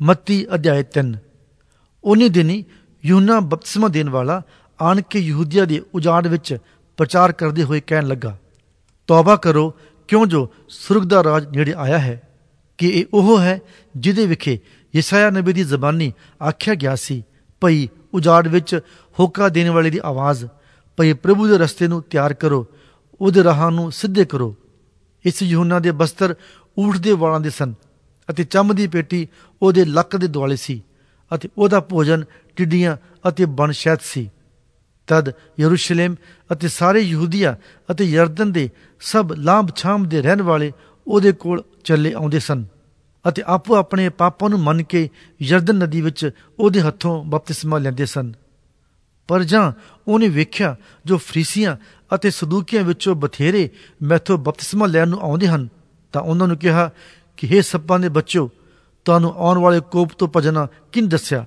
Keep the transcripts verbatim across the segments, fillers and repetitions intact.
ਮੱਤੀ ਅਧਿਆਇ ਤਿੰਨ। ਉਨੀ ਦਿਨੀ यूहन्ना ਬਪਤਿਸਮਾ ਦੇਣ ਵਾਲਾ ਆਣ ਕੇ ਯਹੂਦੀਆਂ ਦੇ ਉਜਾੜ ਵਿੱਚ ਪ੍ਰਚਾਰ ਕਰਦੇ ਹੋਏ ਕਹਿਣ ਲੱਗਾ, ਤੌਬਾ ਕਰੋ, ਕਿਉਂ ਜੋ ਸੁਰਗ ਦਾ ਰਾਜ ਨੇੜੇ ਆਇਆ ਹੈ। ਕਿ ਇਹ ਉਹ ਹੈ ਜਿਹਦੇ ਵਿਖੇ ਯਸਾਇਆ ਨਬੀ ਦੀ ਜ਼ਬਾਨੀ ਆਖਿਆ ਗਿਆ ਸੀ, ਭਈ ਉਜਾੜ ਵਿੱਚ ਹੋਕਾ ਦੇਣ ਵਾਲੇ ਦੀ ਆਵਾਜ਼, ਭਈ ਪ੍ਰਭੂ ਦੇ ਰਸਤੇ ਨੂੰ ਤਿਆਰ ਕਰੋ, ਉਹਦੇ ਰਾਹਾਂ ਨੂੰ ਸਿੱਧੇ ਕਰੋ। ਇਸ यूहन्ना ਦੇ ਬਸਤਰ ਊਠ ਦੇ ਵਾਲਾਂ ਦੇ ਸਨ ਅਤੇ ਚੰਮ ਦੀ ਪੇਟੀ ਉਹਦੇ ਲੱਕ ਦੇ ਦੁਆਲੇ ਸੀ ਅਤੇ ਉਹਦਾ ਭੋਜਨ ਟਿੱਡੀਆਂ ਅਤੇ ਬਣ ਸ਼ਹਿਦ ਸੀ। ਤਦ ਯਰੂਸ਼ਲਮ ਅਤੇ ਸਾਰੇ ਯਹੂਦੀਆ ਅਤੇ ਯਰਦਨ ਦੇ ਸਭ ਲਾਂਭ ਛਾਂਭ ਦੇ ਰਹਿਣ ਵਾਲੇ ਉਹਦੇ ਕੋਲ ਚੱਲੇ ਆਉਂਦੇ ਸਨ ਅਤੇ ਆਪੋ ਆਪਣੇ ਪਾਪਾਂ ਨੂੰ ਮੰਨ ਕੇ ਯਰਦਨ ਨਦੀ ਵਿੱਚ ਉਹਦੇ ਹੱਥੋਂ ਬਪਤਿਸਮਾ ਲੈਂਦੇ ਸਨ। ਪਰ ਜਾਂ ਉਹਨੇ ਵੇਖਿਆ ਜੋ ਫਰੀਸੀਆਂ ਅਤੇ ਸਦੂਕੀਆਂ ਵਿੱਚੋਂ ਬਥੇਰੇ ਮੈਥੋਂ ਬਪਤਿਸਮਾ ਲੈਣ ਨੂੰ ਆਉਂਦੇ ਹਨ, ਤਾਂ ਉਹਨਾਂ ਨੂੰ ਕਿਹਾ ਕਿ ਹੇ ਸੱਪਾਂ ਦੇ ਬੱਚਿਓ, ਤੁਹਾਨੂੰ ਆਉਣ ਵਾਲੇ ਕੋਪ ਤੋਂ ਭੱਜਣਾ ਕਿਹਨੇ ਦੱਸਿਆ?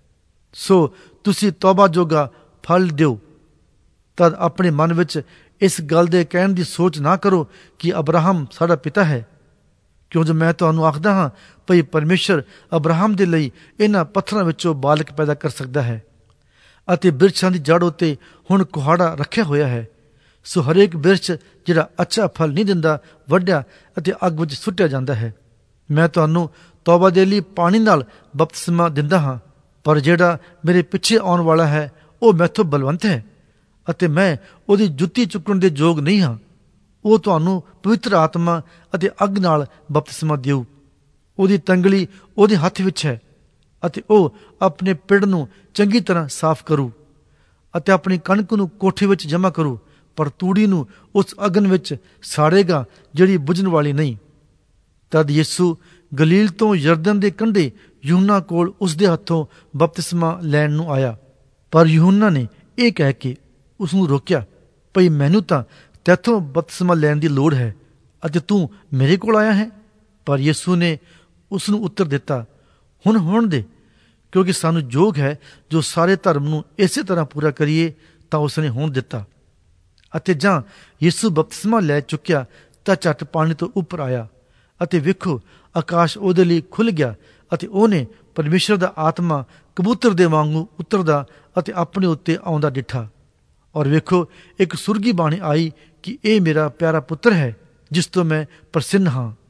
ਸੋ ਤੁਸੀਂ ਤੌਬਾ ਜੋਗਾ ਫਲ ਦਿਓ। ਤਦ ਆਪਣੇ ਮਨ ਵਿੱਚ ਇਸ ਗੱਲ ਦੇ ਕਹਿਣ ਦੀ ਸੋਚ ਨਾ ਕਰੋ ਕਿ ਅਬਰਾਹਮ ਸਾਡਾ ਪਿਤਾ ਹੈ, ਕਿਉਂ ਜੋ ਮੈਂ ਤੁਹਾਨੂੰ ਆਖਦਾ ਹਾਂ, ਭਈ ਪਰਮੇਸ਼ਰ ਅਬਰਾਹਮ ਦੇ ਲਈ ਇਹਨਾਂ ਪੱਥਰਾਂ ਵਿੱਚੋਂ ਬਾਲਕ ਪੈਦਾ ਕਰ ਸਕਦਾ ਹੈ। ਅਤੇ ਬਿਰਛਾਂ ਦੀ ਜੜ ਉੱਤੇ ਹੁਣ ਕੁਹਾੜਾ ਰੱਖਿਆ ਹੋਇਆ ਹੈ। ਸੋ ਹਰੇਕ ਬਿਰਛ ਜਿਹੜਾ ਅੱਛਾ ਫਲ ਨਹੀਂ ਦਿੰਦਾ ਵੱਢਿਆ ਅਤੇ ਅੱਗ ਵਿੱਚ ਸੁੱਟਿਆ ਜਾਂਦਾ ਹੈ। ਮੈਂ ਤੁਹਾਨੂੰ ਤੌਬਾ ਦੇ ਲਈ ਪਾਣੀ ਨਾਲ ਬਪਤਿਸਮਾ ਦਿੰਦਾ ਹਾਂ, ਪਰ ਜਿਹੜਾ ਮੇਰੇ ਪਿੱਛੇ ਆਉਣ ਵਾਲਾ ਹੈ ਉਹ ਮੈਥੋਂ ਬਲਵੰਤ ਹੈ ਅਤੇ ਮੈਂ ਉਹਦੀ ਜੁੱਤੀ ਚੁੱਕਣ ਦੇ ਯੋਗ ਨਹੀਂ ਹਾਂ। ਉਹ ਤੁਹਾਨੂੰ ਪਵਿੱਤਰ ਆਤਮਾ ਅਤੇ ਅੱਗ ਨਾਲ ਬਪਤਿਸਮਾ ਦਿਓ। ਉਹਦੀ ਤੰਗਲੀ ਉਹਦੇ ਹੱਥ ਵਿੱਚ ਹੈ ਅਤੇ ਉਹ ਆਪਣੇ ਪਿੜ ਨੂੰ ਚੰਗੀ ਤਰ੍ਹਾਂ ਸਾਫ਼ ਕਰੂ ਅਤੇ ਆਪਣੀ ਕਣਕ ਨੂੰ ਕੋਠੇ ਵਿੱਚ ਜਮ੍ਹਾਂ ਕਰੂ, ਪਰ ਤੂੜੀ ਨੂੰ ਉਸ ਅਗਨ ਵਿੱਚ ਸਾੜੇਗਾ ਜਿਹੜੀ ਬੁਝਣ ਵਾਲੀ ਨਹੀਂ। ਤਦ ਯਿਸੂ ਗਲੀਲ ਤੋਂ ਯਰਦਨ ਦੇ ਕੰਢੇ यूहन्ना ਕੋਲ ਉਸਦੇ ਹੱਥੋਂ ਬਪਤਿਸਮਾ ਲੈਣ ਨੂੰ ਆਇਆ। ਪਰ यूहन्ना ਨੇ ਇਹ ਕਹਿ ਕੇ ਉਸਨੂੰ ਰੋਕਿਆ, ਭਈ ਮੈਨੂੰ ਤਾਂ ਤੈਥੋਂ ਬਪਤਿਸਮਾ ਲੈਣ ਦੀ ਲੋੜ ਹੈ ਅਤੇ ਤੂੰ ਮੇਰੇ ਕੋਲ ਆਇਆ ਹੈ। ਪਰ ਯਿਸੂ ਨੇ ਉਸਨੂੰ ਉੱਤਰ ਦਿੱਤਾ, ਹੁਣ ਹੋਣ ਦੇ, ਕਿਉਂਕਿ ਸਾਨੂੰ ਯੋਗ ਹੈ ਜੋ ਸਾਰੇ ਧਰਮ ਨੂੰ ਇਸੇ ਤਰ੍ਹਾਂ ਪੂਰਾ ਕਰੀਏ। ਤਾਂ ਉਸਨੇ ਹੋਣ ਦਿੱਤਾ ਅਤੇ ਜਾਂ ਯਿਸੂ ਬਪਤਿਸਮਾ ਲੈ ਚੁੱਕਿਆ ਤਾਂ ਝੱਟ ਪਾਣੀ ਤੋਂ ਉੱਪਰ ਆਇਆ ਅਤੇ ਵੇਖੋ ਆਕਾਸ਼ ਉਹਦੇ ਲਈ ਖੁੱਲ੍ਹ ਗਿਆ ਅਤੇ ਉਹਨੇ ਪਰਮੇਸ਼ਰ ਦਾ ਆਤਮਾ ਕਬੂਤਰ ਦੇ ਵਾਂਗੂ ਉਤਰਦਾ ਅਤੇ ਆਪਣੇ ਉੱਤੇ ਆਉਂਦਾ ਡਿੱਠਾ। ਔਰ ਵੇਖੋ ਇੱਕ ਸੁਰਗੀ ਬਾਣੀ ਆਈ ਕਿ ਇਹ ਮੇਰਾ ਪਿਆਰਾ ਪੁੱਤਰ ਹੈ, ਜਿਸ ਤੋਂ ਮੈਂ ਪ੍ਰਸੰਨ ਹਾਂ।